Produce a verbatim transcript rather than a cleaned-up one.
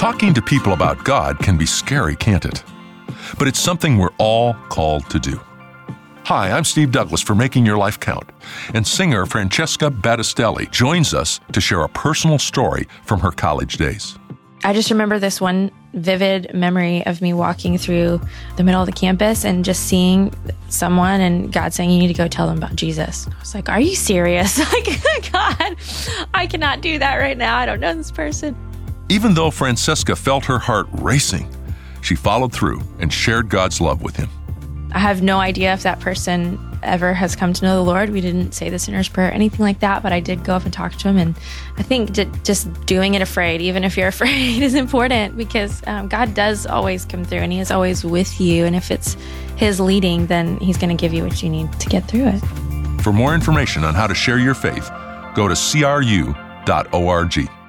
Talking to people about God can be scary, can't it? But it's something we're all called to do. Hi, I'm Steve Douglas for Making Your Life Count, and singer Francesca Battistelli joins us to share a personal story from her college days. I just remember this one vivid memory of me walking through the middle of the campus and just seeing someone and God saying, you need to go tell them about Jesus. I was like, are you serious? Like, God, I cannot do that right now. I don't know this person. Even though Francesca felt her heart racing, she followed through and shared God's love with him. I have no idea if that person ever has come to know the Lord. We didn't say the sinner's prayer or anything like that, but I did go up and talk to him. And I think just doing it afraid, even if you're afraid, is important because um, God does always come through and he is always with you. And if it's his leading, then he's going to give you what you need to get through it. For more information on how to share your faith, go to C R U dot org.